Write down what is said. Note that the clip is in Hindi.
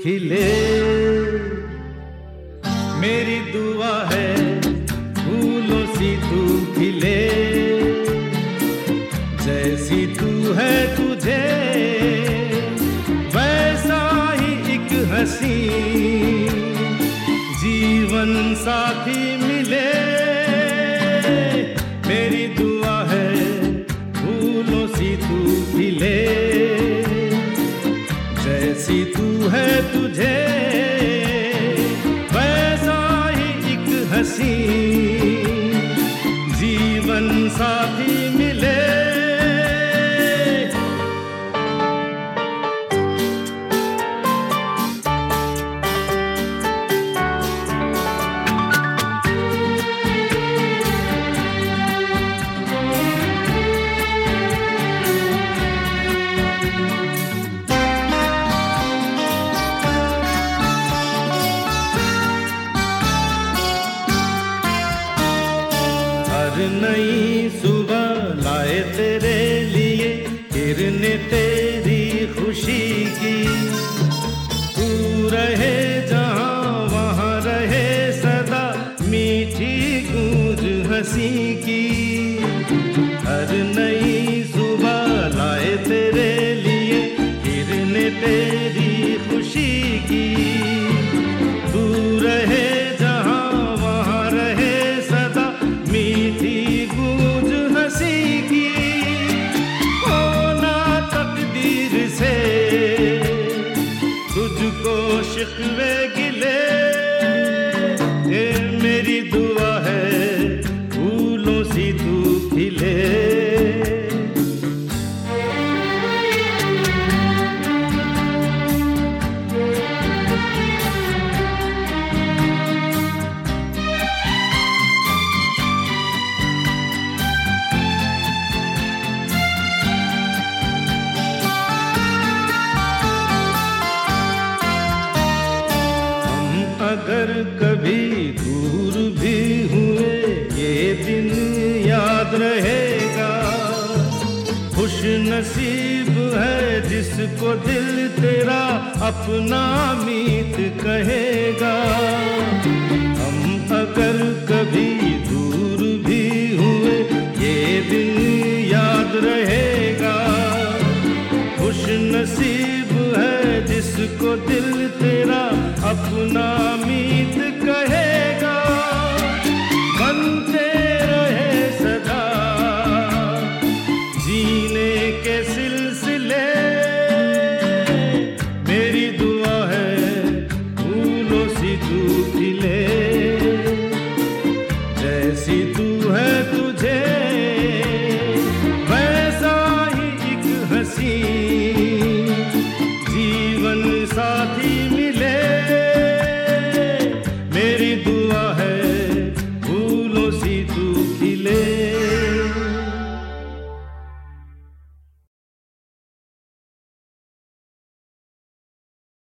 खिले। मेरी दुआ है फूलों सी तू खिले, जैसी तू है तुझे वैसा ही एक हंसी जीवन साथी मिले। मेरी दुआ है फूलों सी तू खिले, जैसी तू है तुझे वैसा ही एक हंसी जीवन साथी मिले। नई सुबह लाए तेरे लिए किरणें तेरी खुशी की, तू रहे जहां वहां रहे सदा मीठी गूंज हंसी की। हर नई सुबह लाए तेरे लिए किरणें तेरी खुशी की, तू रहे शिकवे गिले। ये मेरी दुआ है फूलों सी तू खिले। अगर कभी दूर भी हुए ये दिन याद रहेगा, खुश नसीब है जिसको दिल तेरा अपना मीत कहेगा। हम अगर कभी दूर भी हुए ये दिन याद रहेगा, खुश नसीब है जिसको दिल तेरा अपना मीत कहेगा। बनते रहे सदा जीने के सिलसिले। मेरी दुआ है फूलों सी तू खिले, जैसी तू है तुझे वैसा ही एक हंसी जीवन साथी